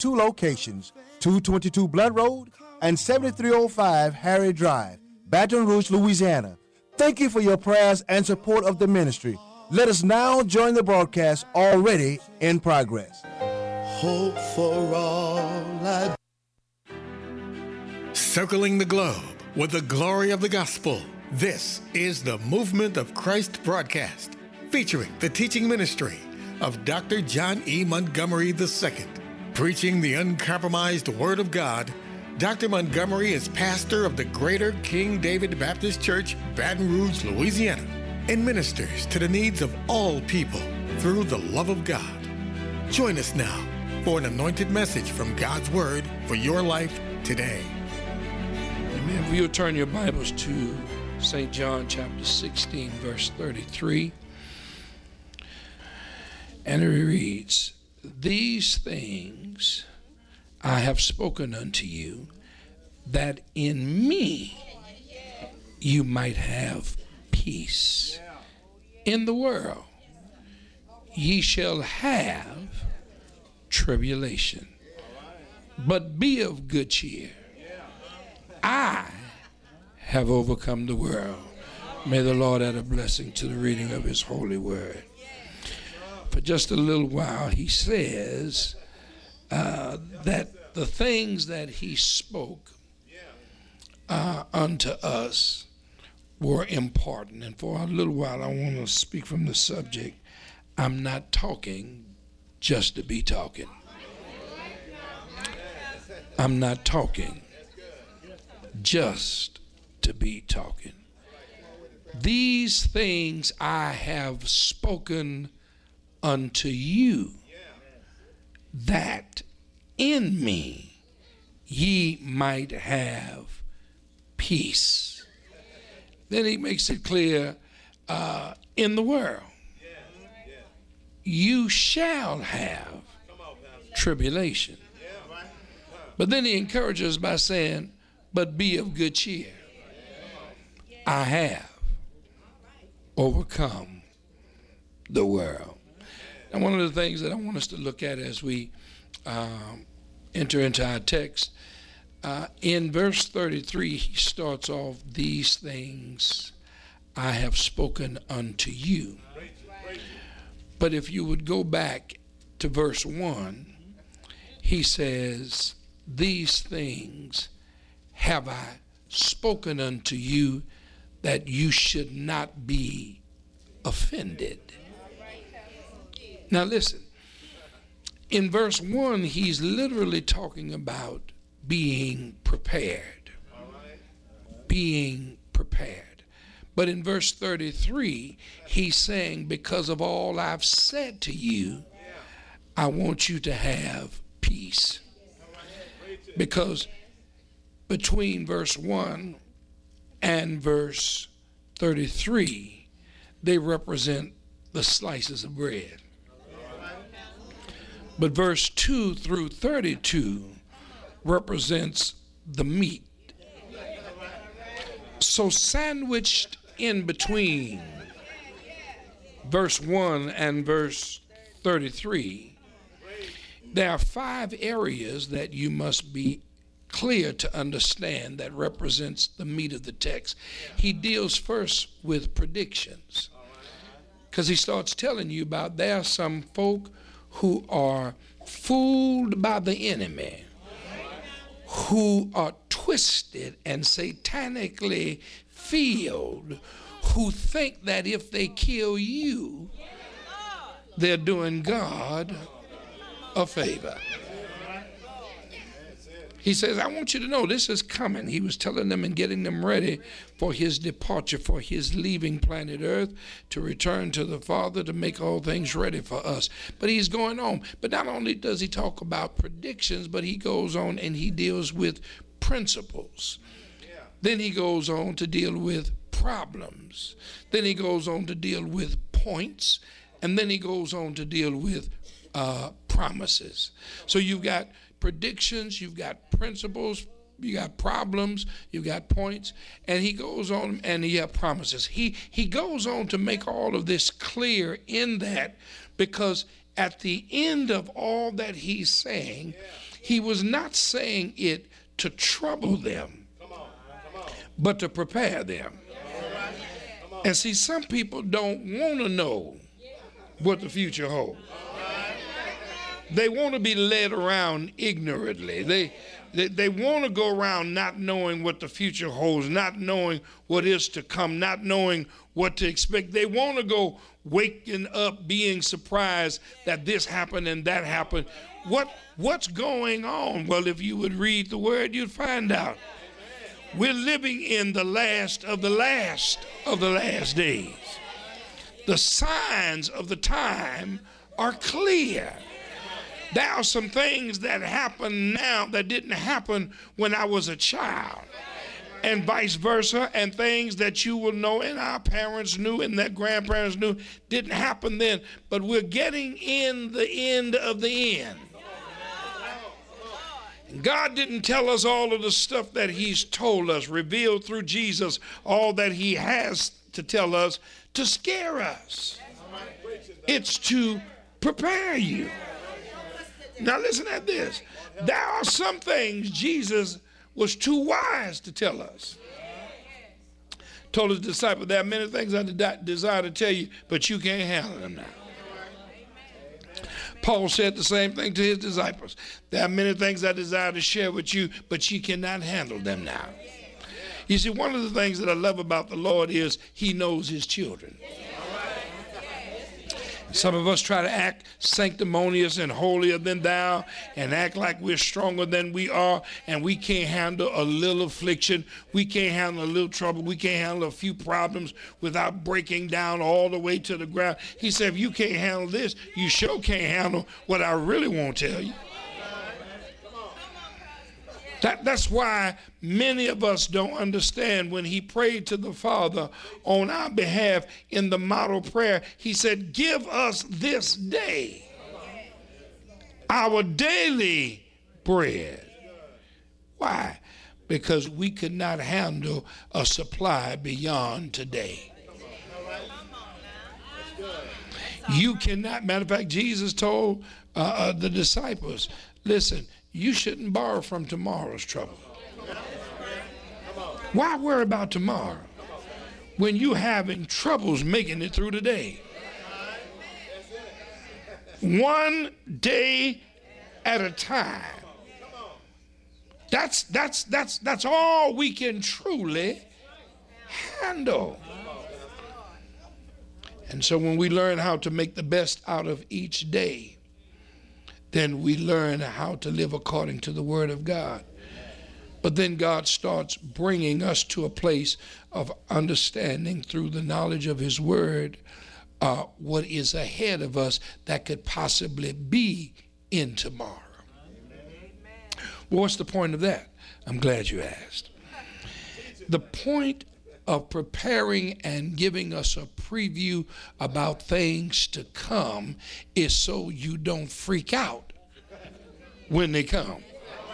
two locations, 222 Blunt Road and 7305 Harry Drive, Baton Rouge, Louisiana. Thank you for your prayers and support of the ministry. Let us now join the broadcast already in progress. Hope for all I... Circling the globe with the glory of the gospel. This is the Movement of Christ broadcast, featuring the teaching ministry of Dr. John E. Montgomery II. Preaching the uncompromised Word of God, Dr. Montgomery is pastor of the Greater King David Baptist Church, Baton Rouge, Louisiana, and ministers to the needs of all people through the love of God. Join us now for an anointed message from God's Word for your life today. Amen. If you'll turn your Bibles to St. John chapter 16, verse 33. And it reads, "These things I have spoken unto you, that in me you might have peace. In the world ye shall have tribulation. But be of good cheer. I have overcome the world." May the Lord add a blessing to the reading of his holy word. For just a little while, he says that the things that he spoke unto us were important. And for a little while, I want to speak from the subject. I'm not talking just to be talking. I'm not talking just to be talking. These things I have spoken unto you, that in me ye might have peace. Then he makes it clear, in the world you shall have tribulation. But then he encourages by saying, but be of good cheer. I have overcome the world. And one of the things that I want us to look at as we enter into our text, in verse 33, he starts off, "These things I have spoken unto you." But if you would go back to verse 1, he says, "These things have I spoken unto you, that you should not be offended." Now listen, in verse 1, he's literally talking about being prepared. Being prepared. But in verse 33, he's saying, because of all I've said to you, I want you to have peace. Because between verse 1 and verse 33, they represent the slices of bread. But verse 2 through 32 represents the meat. So sandwiched in between verse 1 and verse 33, there are 5 areas that you must be clear to understand that represents the meat of the text. He deals first with predictions, because he starts telling you about there are some folk who are fooled by the enemy, who are twisted and satanically filled, who think that if they kill you, they're doing God a favor. He says, I want you to know this is coming. He was telling them and getting them ready for his departure, for his leaving planet Earth to return to the Father to make all things ready for us. But he's going on. But not only does he talk about predictions, but he goes on and he deals with principles. Then he goes on to deal with problems. Then he goes on to deal with points. And then he goes on to deal with promises. So you've got predictions, you've got principles, you got problems, you got points, and he goes on and he has promises. He goes on to make all of this clear in that, because at the end of all that he's saying, He was not saying it to trouble them, but to prepare them. And see, some people don't want to know what the future holds. They want to be led around ignorantly. They want to go around not knowing what the future holds, not knowing what is to come, not knowing what to expect. They want to go waking up being surprised that this happened and that happened. What's going on? Well, if you would read the word, you'd find out. We're living in the last of the last of the last days. The signs of the time are clear. There are some things that happen now that didn't happen when I was a child, and vice versa, and things that you will know and our parents knew and that grandparents knew didn't happen then, but we're getting in the end of the end. God didn't tell us all of the stuff that he's told us, revealed through Jesus, all that he has to tell us to scare us. It's to prepare you. Now listen at this. There are some things Jesus was too wise to tell us. Told his disciples, there are many things I desire to tell you, but you can't handle them now. Paul said the same thing to his disciples. There are many things I desire to share with you, but you cannot handle them now. You see, one of the things that I love about the Lord is he knows his children. Some of us try to act sanctimonious and holier than thou and act like we're stronger than we are, and we can't handle a little affliction. We can't handle a little trouble. We can't handle a few problems without breaking down all the way to the ground. He said, if you can't handle this, you sure can't handle what I really want to tell you. That's why many of us don't understand when he prayed to the Father on our behalf in the model prayer. He said, give us this day our daily bread. Why? Because we could not handle a supply beyond today. You cannot. Matter of fact, Jesus told the disciples, listen, you shouldn't borrow from tomorrow's trouble. Why worry about tomorrow when you're having troubles making it through today? One day at a time. That's all we can truly handle. And so when we learn how to make the best out of each day, then we learn how to live according to the word of God. But then God starts bringing us to a place of understanding through the knowledge of his word what is ahead of us that could possibly be in tomorrow. Well, what's the point of that? I'm glad you asked. The point of preparing and giving us a preview about things to come is so you don't freak out when they come.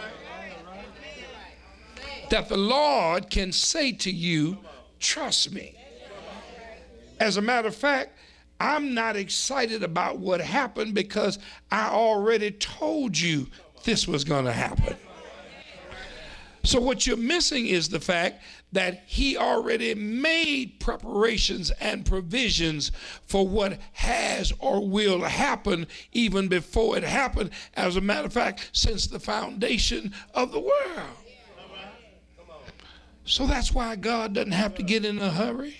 That the Lord can say to you, trust me. As a matter of fact, I'm not excited about what happened because I already told you this was going to happen. So what you're missing is the fact that he already made preparations and provisions for what has or will happen even before it happened. As a matter of fact, since the foundation of the world. So that's why God doesn't have to get in a hurry.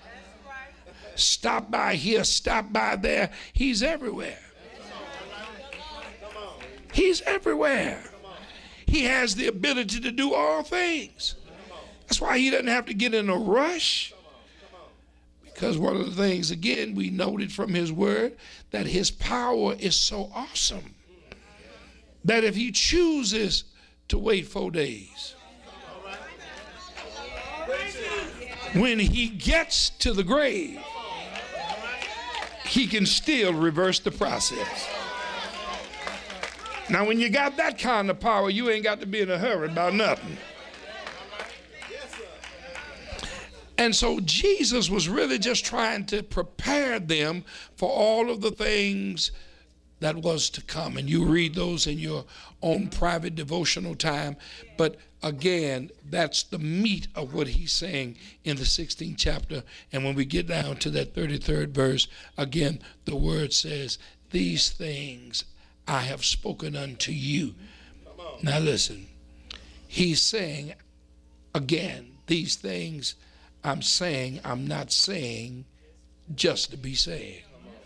Stop by here, stop by there. He's everywhere. He's everywhere. He has the ability to do all things. That's why he doesn't have to get in a rush. Because one of the things, again, we noted from his word, that his power is so awesome that if he chooses to wait 4 days, when he gets to the grave, he can still reverse the process. Now, when you got that kind of power, you ain't got to be in a hurry about nothing. And so Jesus was really just trying to prepare them for all of the things that was to come. And you read those in your own private devotional time. But again, that's the meat of what he's saying in the 16th chapter. And when we get down to that 33rd verse, again, the word says, these things I have spoken unto you. Now listen, he's saying, again, these things I'm saying, I'm not saying just to be saying.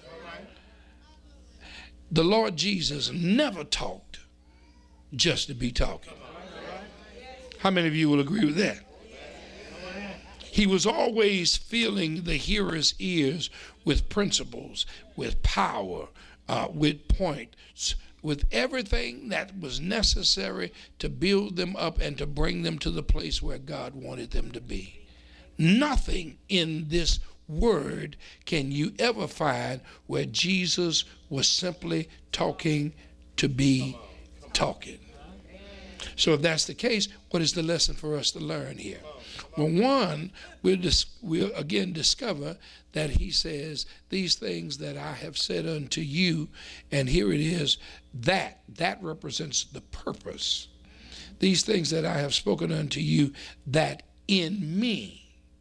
The Lord Jesus never talked just to be talking. How many of you will agree with that? He was always filling the hearer's ears with principles, with power, with points, with everything that was necessary to build them up and to bring them to the place where God wanted them to be. Nothing in this word can you ever find where Jesus was simply talking to be talking. So if that's the case, what is the lesson for us to learn here? Well, one, we'll again discover that he says, these things that I have said unto you, and here it is, that represents the purpose. These things that I have spoken unto you, that in me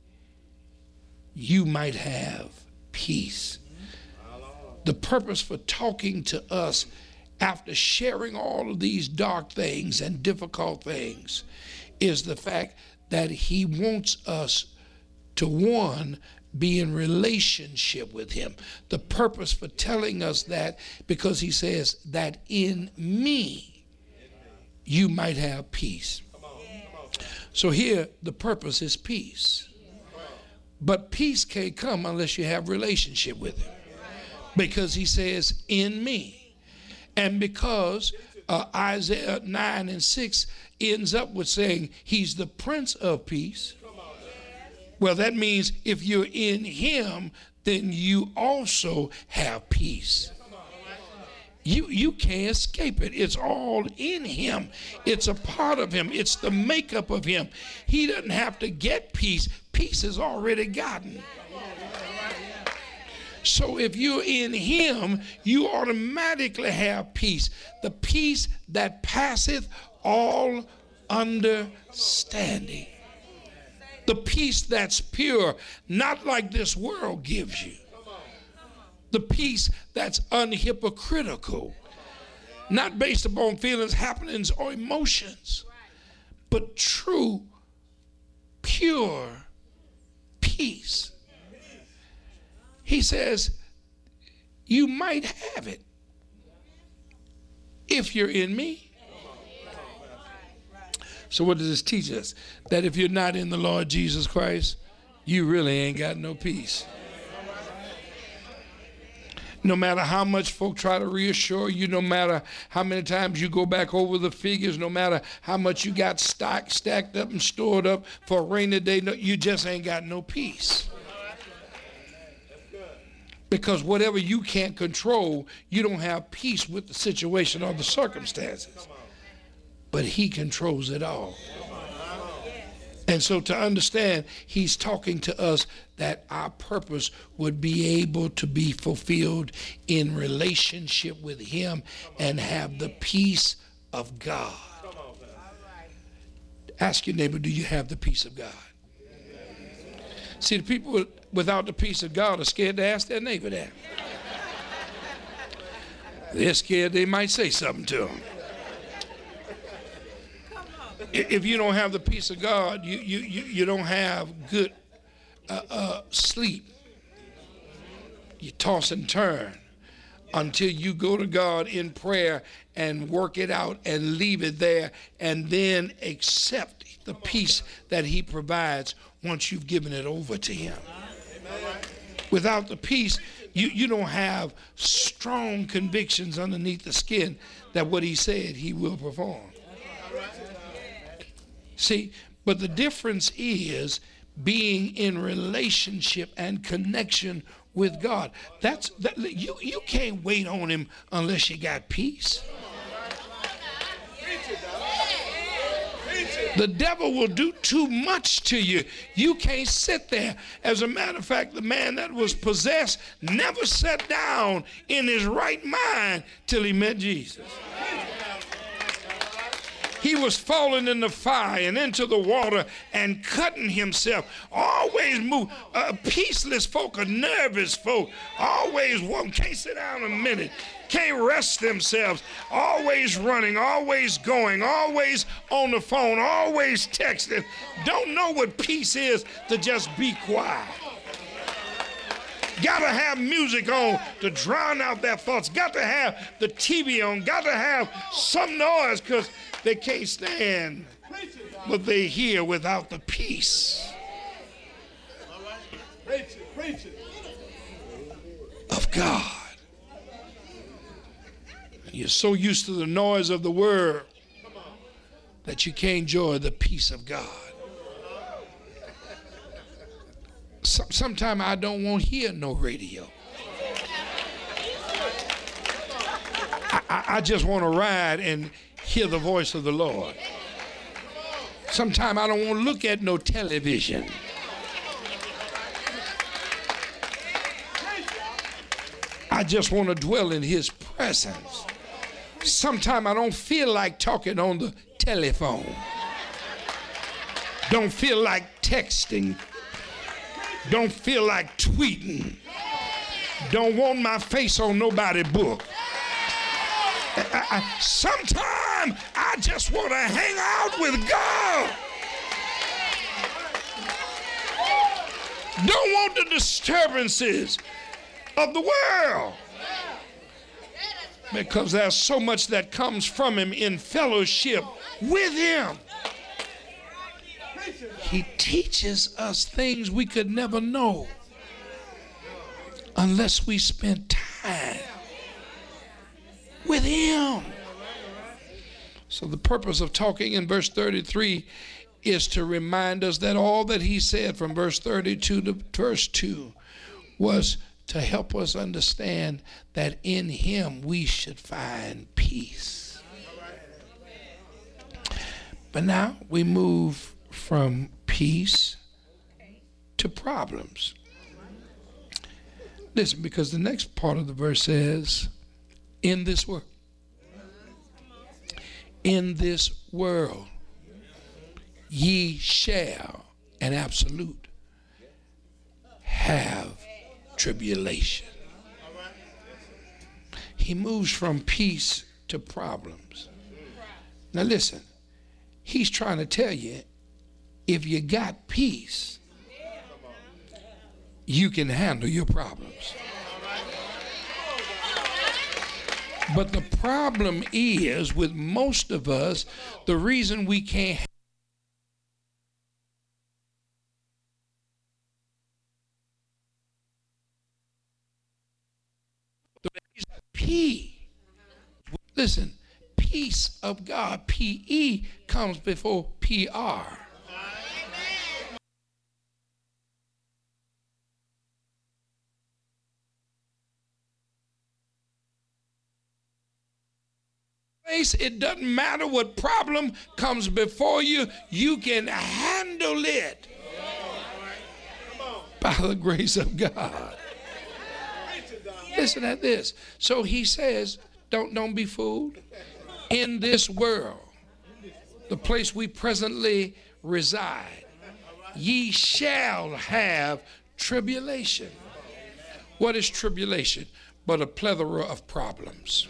you might have peace. The purpose for talking to us after sharing all of these dark things and difficult things is the fact that he wants us to, one, be in relationship with him. The purpose for telling us that, because he says that in me you might have peace. So here the purpose is peace. But peace can't come unless you have relationship with him. Because he says, in me. And because Isaiah 9 and 6 ends up with saying he's the Prince of Peace. Well, that means if you're in him, then you also have peace. You can't escape it. It's all in him. It's a part of him. It's the makeup of him. He doesn't have to get peace. Peace is already gotten. So if you're in him, you automatically have peace. The peace that passeth all understanding. The peace that's pure, not like this world gives you. The peace that's unhypocritical, not based upon feelings, happenings, or emotions, but true, pure peace. He says, you might have it if you're in me. So what does this teach us? That if you're not in the Lord Jesus Christ, you really ain't got no peace. No matter how much folk try to reassure you, no matter how many times you go back over the figures, no matter how much you got stacked up and stored up for a rainy day, you just ain't got no peace. Because whatever you can't control, you don't have peace with the situation or the circumstances. But he controls it all. And so to understand, he's talking to us that our purpose would be able to be fulfilled in relationship with him and have the peace of God. Ask your neighbor, do you have the peace of God? See, the people without the peace of God are scared to ask their neighbor that. They're scared they might say something to them. If you don't have the peace of God, you don't have good sleep. You toss and turn until you go to God in prayer and work it out and leave it there and then accept the peace that he provides once you've given it over to him. Without the peace, you don't have strong convictions underneath the skin that what he said he will perform. See, but the difference is being in relationship and connection with God. You can't wait on him unless you got peace. The devil will do too much to you. You can't sit there. As a matter of fact, the man that was possessed never sat down in his right mind till he met Jesus. He was falling in the fire and into the water and cutting himself. Always move. Peaceless folk are nervous folk. Always walking. Can't sit down a minute. Can't rest themselves. Always running. Always going. Always on the phone. Always texting. Don't know what peace is to just be quiet. Got to have music on to drown out their thoughts. Got to have the TV on. Got to have some noise because they can't stand what they hear without the peace of God. You're so used to the noise of the world that you can't enjoy the peace of God. Sometimes I don't want to hear no radio. I just want to ride and hear the voice of the Lord. Sometimes I don't want to look at no television. I just want to dwell in his presence. Sometimes I don't feel like talking on the telephone. Don't feel like texting. Don't feel like tweeting. Don't want my face on nobody's book. Sometimes I just want to hang out with God. Don't want the disturbances of the world. Because there's so much that comes from him in fellowship with him. He teaches us things we could never know unless we spent time with him. So the purpose of talking in verse 33 is to remind us that all that he said from verse 32 to verse 2 was to help us understand that in him we should find peace. But now we move from peace to problems. Listen, because the next part of the verse says, in this world, ye shall, an absolute, have tribulation. He moves from peace to problems. Now listen, he's trying to tell you, if you got peace, you can handle your problems. But the problem is, with most of us, the reason we can't P. Listen, peace of God, P-E, comes before P-R. It doesn't matter what problem comes before you, you can handle it by the grace of God. Listen at this. So he says, don't be fooled. In this world, the place we presently reside, ye shall have tribulation. What is tribulation? But a plethora of problems.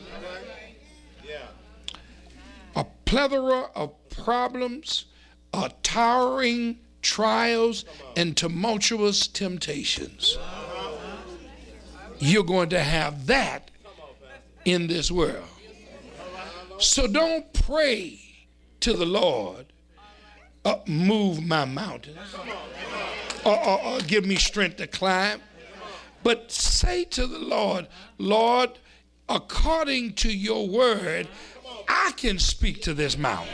A plethora of problems, towering trials, and tumultuous temptations. You're going to have that in this world. So don't pray to the Lord, move my mountains, or give me strength to climb. But say to the Lord, Lord, according to your word, I can speak to this mountain.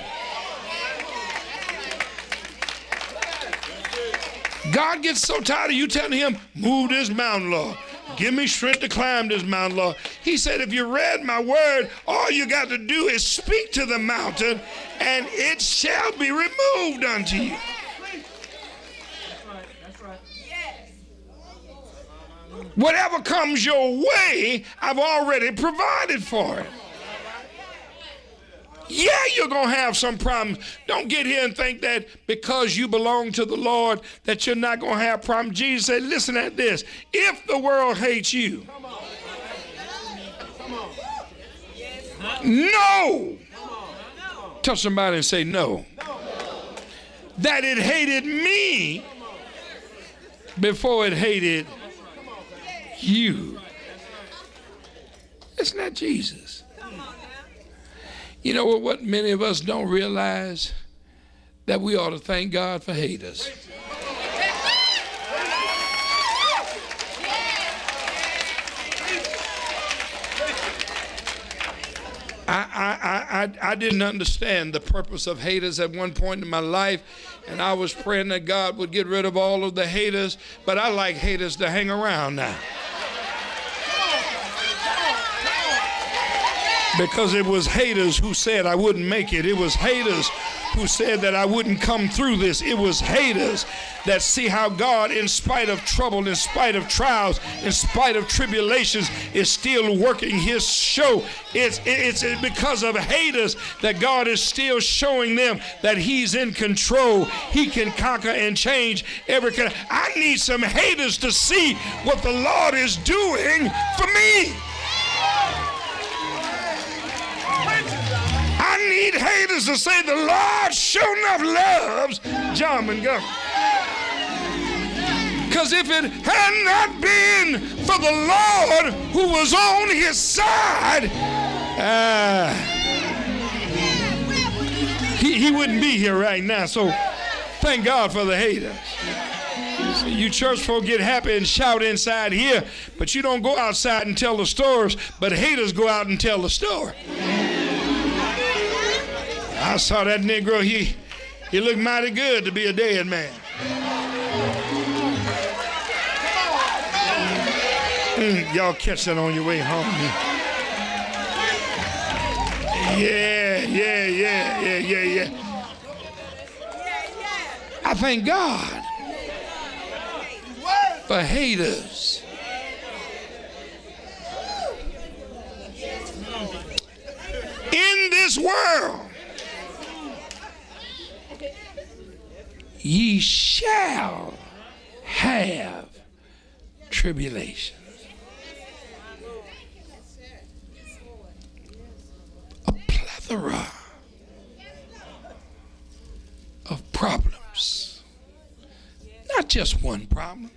God gets so tired of you telling him, move this mountain, Lord. Give me strength to climb this mountain, Lord. He said, if you read my word, all you got to do is speak to the mountain, and it shall be removed unto you. Whatever comes your way, I've already provided for it. Yeah, you're going to have some problems. Don't get here and think that because you belong to the Lord that you're not going to have problems. Jesus said, listen at this. If the world hates you, no. Tell somebody and say no. That it hated me before it hated you. It's not Jesus. You know what many of us don't realize? That we ought to thank God for haters. I didn't understand the purpose of haters at one point in my life, and I was praying that God would get rid of all of the haters, but I like haters to hang around now. Because it was haters who said I wouldn't make it. It was haters who said that I wouldn't come through this. It was haters that see how God, in spite of trouble, in spite of trials, in spite of tribulations, is still working his show. It's because of haters that God is still showing them that he's in control. He can conquer and change every kind. I need some haters to see what the Lord is doing for me. I need haters to say the Lord sure enough loves John Montgomery. Because if it had not been for the Lord who was on his side, he wouldn't be here right now. So thank God for the haters. So you church folk get happy and shout inside here, but you don't go outside and tell the stories, but haters go out and tell the story. I saw that Negro, he looked mighty good to be a dead man. Y'all catch that on your way home. Yeah. I thank God for haters. In this world, ye shall have tribulation. A plethora of problems. Not just one problem.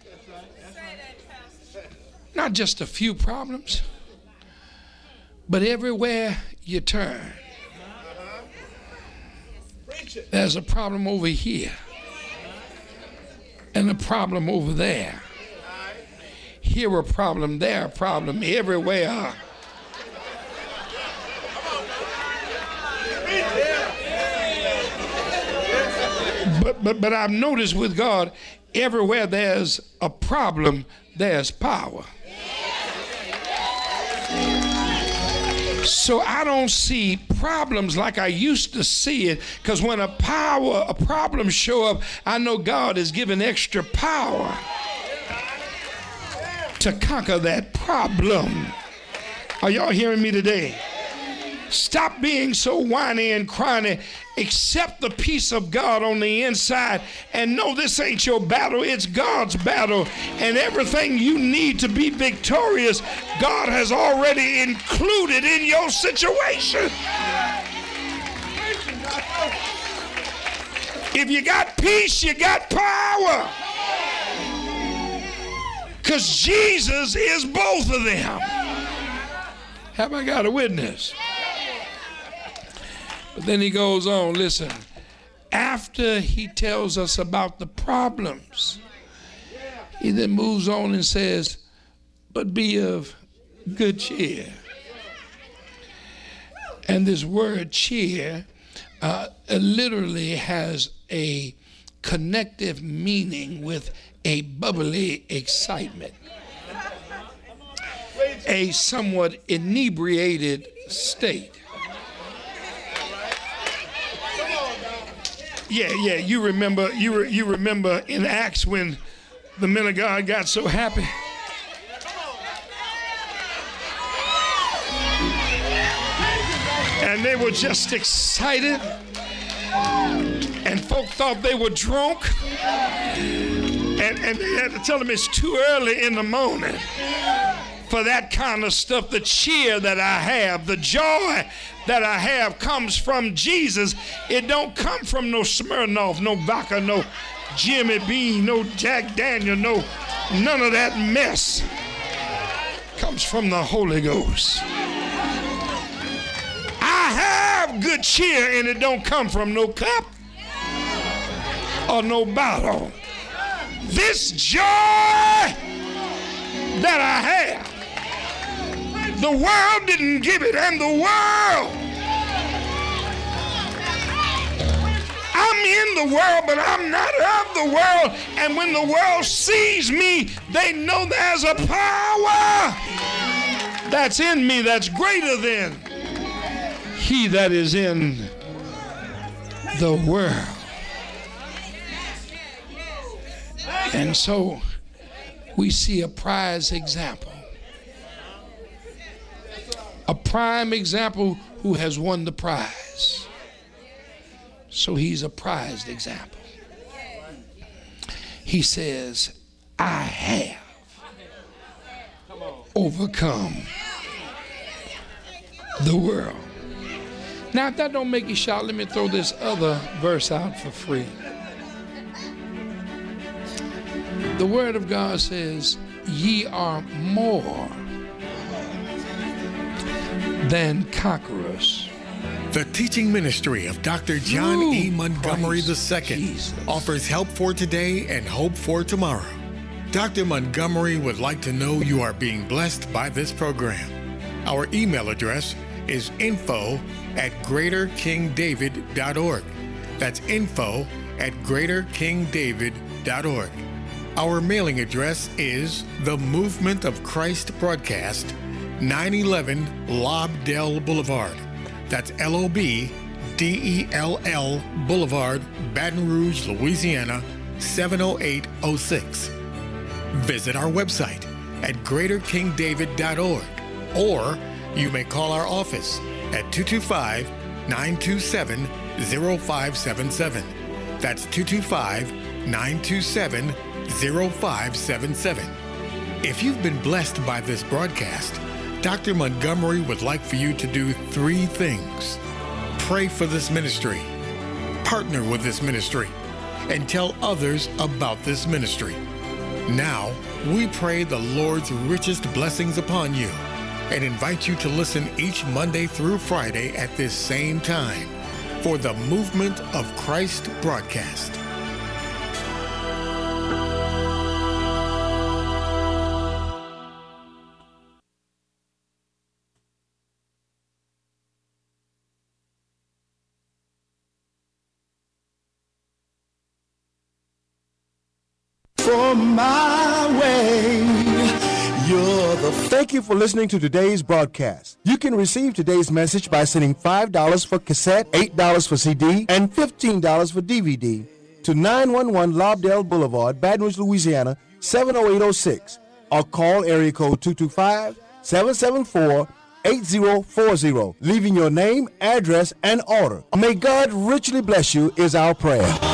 Not just a few problems. But everywhere you turn, there's a problem over here. And a problem over there. Here a problem, there a problem, everywhere. But I've noticed with God, everywhere there's a problem, there's power. So I don't see problems like I used to see it, because when a problem show up, I know God is giving extra power to conquer that problem. Are y'all hearing me today? Stop being so whiny and crying. Accept the peace of God on the inside and know this ain't your battle, it's God's battle. And everything you need to be victorious, God has already included in your situation. If you got peace, you got power. Because Jesus is both of them. Have I got a witness? But then he goes on, listen, after he tells us about the problems, he then moves on and says, but be of good cheer. And this word cheer literally has a connective meaning with a bubbly excitement. a somewhat inebriated state. Yeah, you remember in Acts when the men of God got so happy. And they were just excited. And folk thought they were drunk. And they had to tell them it's too early in the morning for that kind of stuff. The cheer that I have, the joy that I have comes from Jesus. It don't come from no Smirnoff, no vodka, no Jimmy Bean, no Jack Daniel, no none of that mess. Comes from the Holy Ghost. I have good cheer, and it don't come from no cup or no bottle. This joy that I have, the world didn't give it, and the world, I'm in the world, but I'm not of the world. And when the world sees me, they know there's a power that's in me that's greater than he that is in the world. And so we see a prize example. A prime example who has won the prize. So he's a prized example. He says, I have overcome the world. Now, if that don't make you shout, let me throw this other verse out for free. The Word of God says, ye are more than conquerors. The teaching ministry of Dr. John E. Montgomery II Jesus. offers help for today and hope for tomorrow. Dr. Montgomery would like to know you are being blessed by this program. Our email address is info@greaterkingdavid.org. That's info@greaterkingdavid.org. Our mailing address is The Movement of Christ Broadcast, 911 Lobdell Boulevard. That's LOBDELL Boulevard, Baton Rouge, Louisiana, 70806. Visit our website at greaterkingdavid.org, or you may call our office at 225-927-0577. That's 225-927-0577. If you've been blessed by this broadcast, Dr. Montgomery would like for you to do 3 things. Pray for this ministry, partner with this ministry, and tell others about this ministry. Now, we pray the Lord's richest blessings upon you and invite you to listen each Monday through Friday at this same time for the Movement of Christ broadcast. For my way, you're the Thank you for listening to today's broadcast. You can receive today's message by sending $5 for cassette, $8 for CD, and $15 for DVD to 911 Lobdell Boulevard, Baton Rouge, Louisiana, 70806, or call area code 225-774-8040, leaving your name, address, and order. May God richly bless you is our prayer.